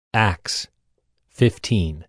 Acts 15.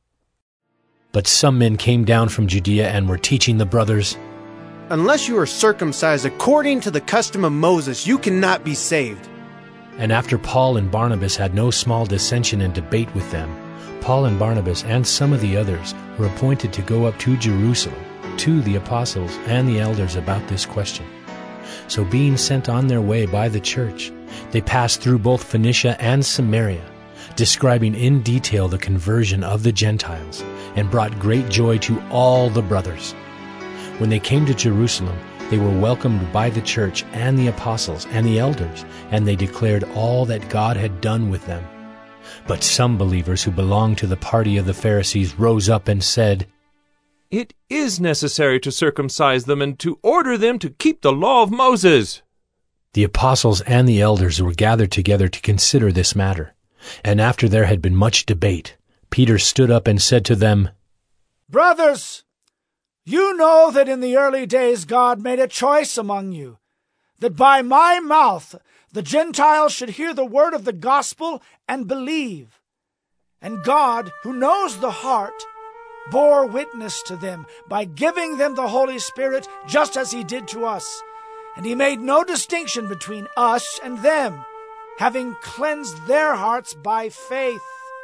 But some men came down from Judea and were teaching the brothers, "Unless you are circumcised according to the custom of Moses, you cannot be saved." And after Paul and Barnabas had no small dissension and debate with them, Paul and Barnabas and some of the others were appointed to go up to Jerusalem to the apostles and the elders about this question. So being sent on their way by the church, they passed through both Phoenicia and Samaria, describing in detail the conversion of the Gentiles, and brought great joy to all the brothers. When they came to Jerusalem, they were welcomed by the church and the apostles and the elders, and they declared all that God had done with them. But some believers who belonged to the party of the Pharisees rose up and said, "It is necessary to circumcise them and to order them to keep the law of Moses." The apostles and the elders were gathered together to consider this matter. And after there had been much debate, Peter stood up and said to them, "Brothers, you know that in the early days God made a choice among you, that by my mouth the Gentiles should hear the word of the gospel and believe. And God, who knows the heart, bore witness to them by giving them the Holy Spirit just as he did to us. And he made no distinction between us and them, having cleansed their hearts by faith.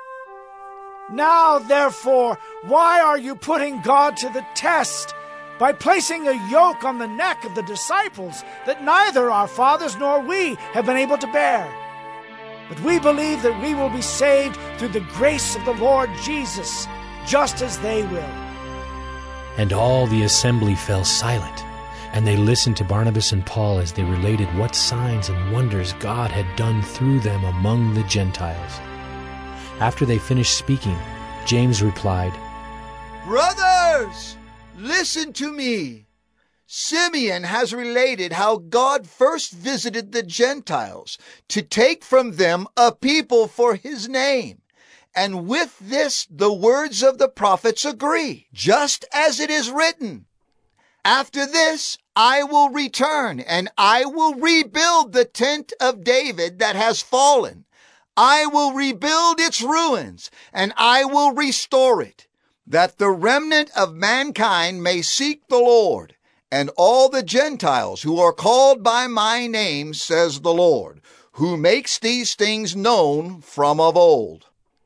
Now, therefore, why are you putting God to the test by placing a yoke on the neck of the disciples that neither our fathers nor we have been able to bear? But we believe that we will be saved through the grace of the Lord Jesus, just as they will." And all the assembly fell silent, and they listened to Barnabas and Paul as they related what signs and wonders God had done through them among the Gentiles. After they finished speaking, James replied, "Brothers, listen to me. Simeon has related how God first visited the Gentiles to take from them a people for his name. And with this the words of the prophets agree, just as it is written, 'After this I will return, and I will rebuild the tent of David that has fallen. I will rebuild its ruins, and I will restore it, that the remnant of mankind may seek the Lord, and all the Gentiles who are called by my name, says the Lord, who makes these things known from of old.'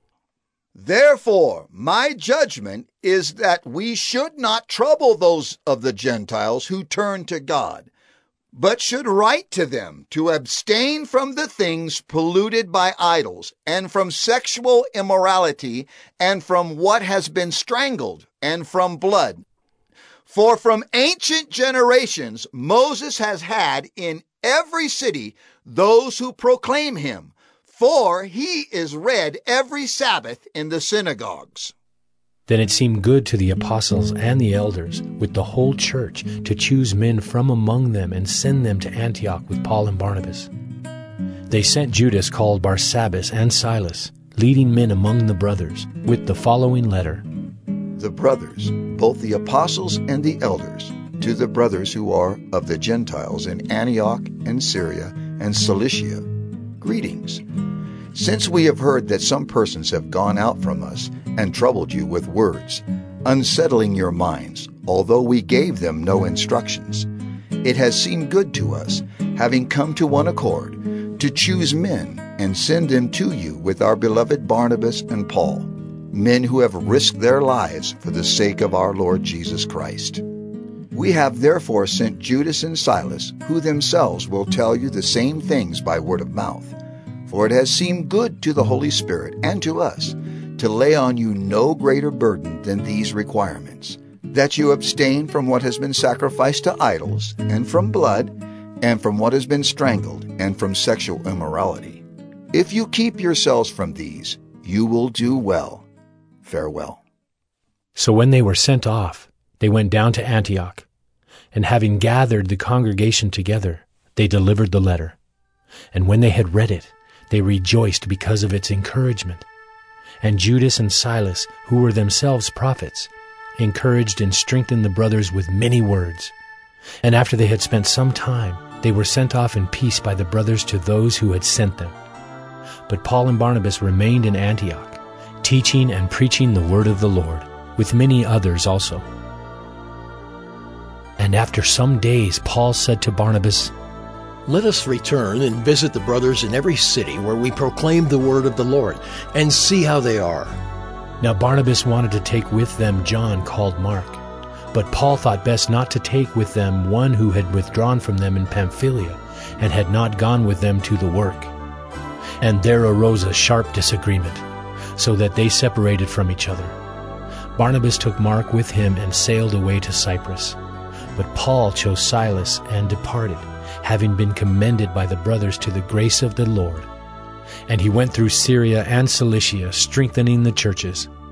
Therefore, my judgment is that we should not trouble those of the Gentiles who turn to God, but should write to them to abstain from the things polluted by idols, and from sexual immorality, and from what has been strangled, and from blood. For from ancient generations Moses has had in every city those who proclaim him, for he is read every Sabbath in the synagogues." Then it seemed good to the apostles and the elders with the whole church to choose men from among them and send them to Antioch with Paul and Barnabas. They sent Judas called Barsabbas and Silas, leading men among the brothers, with the following letter. The brothers, both the apostles and the elders, to the brothers who are of the Gentiles in Antioch and Syria and Cilicia, greetings. Since we have heard that some persons have gone out from us and troubled you with words, unsettling your minds, although we gave them no instructions, it has seemed good to us, having come to one accord, to choose men and send them to you with our beloved Barnabas and Paul, men who have risked their lives for the sake of our Lord Jesus Christ. We have therefore sent Judas and Silas, who themselves will tell you the same things by word of mouth. For it has seemed good to the Holy Spirit and to us to lay on you no greater burden than these requirements, that you abstain from what has been sacrificed to idols, and from blood, and from what has been strangled, and from sexual immorality. If you keep yourselves from these, you will do well. Farewell." So when they were sent off, they went down to Antioch, and having gathered the congregation together, they delivered the letter. And when they had read it, they rejoiced because of its encouragement. And Judas and Silas, who were themselves prophets, encouraged and strengthened the brothers with many words. And after they had spent some time, they were sent off in peace by the brothers to those who had sent them. But Paul and Barnabas remained in Antioch, teaching and preaching the word of the Lord, with many others also. And after some days Paul said to Barnabas, "Let us return and visit the brothers in every city where we proclaim the word of the Lord, and see how they are." Now Barnabas wanted to take with them John called Mark, but Paul thought best not to take with them one who had withdrawn from them in Pamphylia, and had not gone with them to the work. And there arose a sharp disagreement, so that they separated from each other. Barnabas took Mark with him and sailed away to Cyprus. But Paul chose Silas and departed, having been commended by the brothers to the grace of the Lord. And he went through Syria and Cilicia, strengthening the churches.